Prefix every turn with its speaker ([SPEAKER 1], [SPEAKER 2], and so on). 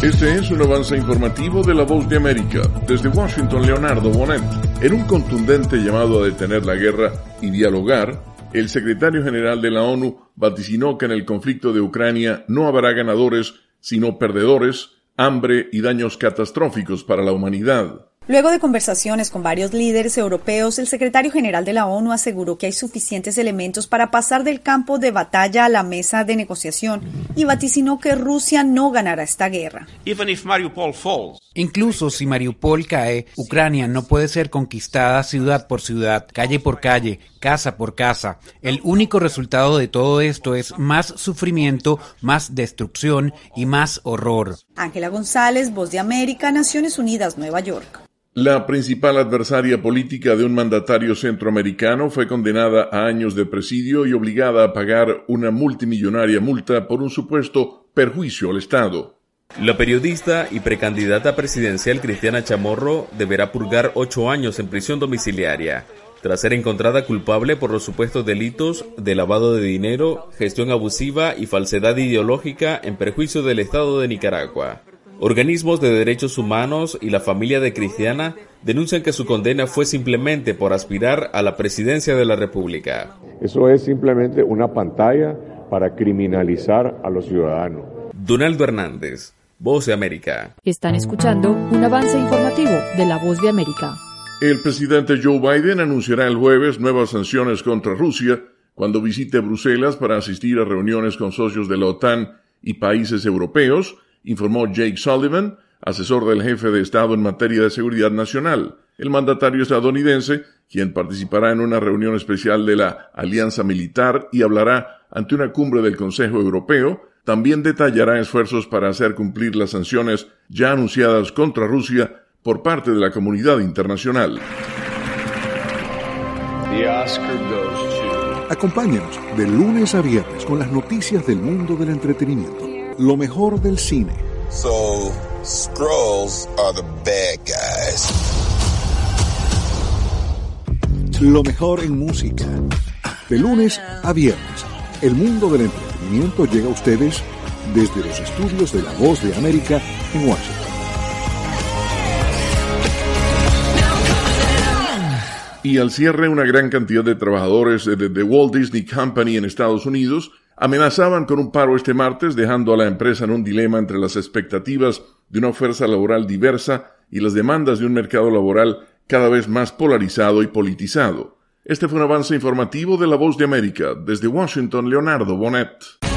[SPEAKER 1] Este es un avance informativo de La Voz de América. Desde Washington, Leonardo Bonet. En un contundente llamado a detener la guerra y dialogar, el secretario general de la ONU vaticinó que en el conflicto de Ucrania no habrá ganadores, sino perdedores, hambre y daños catastróficos para la humanidad.
[SPEAKER 2] Luego de conversaciones con varios líderes europeos, el secretario general de la ONU aseguró que hay suficientes elementos para pasar del campo de batalla a la mesa de negociación y vaticinó que Rusia no ganará esta guerra.
[SPEAKER 3] Incluso si Mariupol cae, Ucrania no puede ser conquistada ciudad por ciudad, calle por calle, casa por casa. El único resultado de todo esto es más sufrimiento, más destrucción y más horror.
[SPEAKER 2] Ángela González, Voz de América, Naciones Unidas, Nueva York.
[SPEAKER 1] La principal adversaria política de un mandatario centroamericano fue condenada a años de presidio y obligada a pagar una multimillonaria multa por un supuesto perjuicio al Estado.
[SPEAKER 4] La periodista y precandidata presidencial Cristiana Chamorro deberá purgar 8 años en prisión domiciliaria, tras ser encontrada culpable por los supuestos delitos de lavado de dinero, gestión abusiva y falsedad ideológica en perjuicio del Estado de Nicaragua. Organismos de derechos humanos y la familia de Cristiana denuncian que su condena fue simplemente por aspirar a la presidencia de la República.
[SPEAKER 5] Eso es simplemente una pantalla para criminalizar a los ciudadanos.
[SPEAKER 4] Donaldo Hernández, Voz de América.
[SPEAKER 6] Están escuchando un avance informativo de La Voz de América.
[SPEAKER 1] El presidente Joe Biden anunciará el jueves nuevas sanciones contra Rusia cuando visite Bruselas para asistir a reuniones con socios de la OTAN y países europeos, informó Jake Sullivan, asesor del jefe de Estado en materia de seguridad nacional. El mandatario estadounidense, quien participará en una reunión especial de la Alianza Militar y hablará ante una cumbre del Consejo Europeo, también detallará esfuerzos para hacer cumplir las sanciones ya anunciadas contra Rusia por parte de la comunidad internacional.
[SPEAKER 7] Acompáñanos de lunes a viernes con las noticias del mundo del entretenimiento. Lo mejor del cine.
[SPEAKER 8] So, Skrulls are the bad guys.
[SPEAKER 7] Lo mejor en música. De lunes a viernes, el mundo del entretenimiento llega a ustedes desde los estudios de La Voz de América en Washington.
[SPEAKER 1] Y al cierre, una gran cantidad de trabajadores de The Walt Disney Company en Estados Unidos amenazaban con un paro este martes, dejando a la empresa en un dilema entre las expectativas de una fuerza laboral diversa y las demandas de un mercado laboral cada vez más polarizado y politizado. Este fue un avance informativo de La Voz de América. Desde Washington, Leonardo Bonet.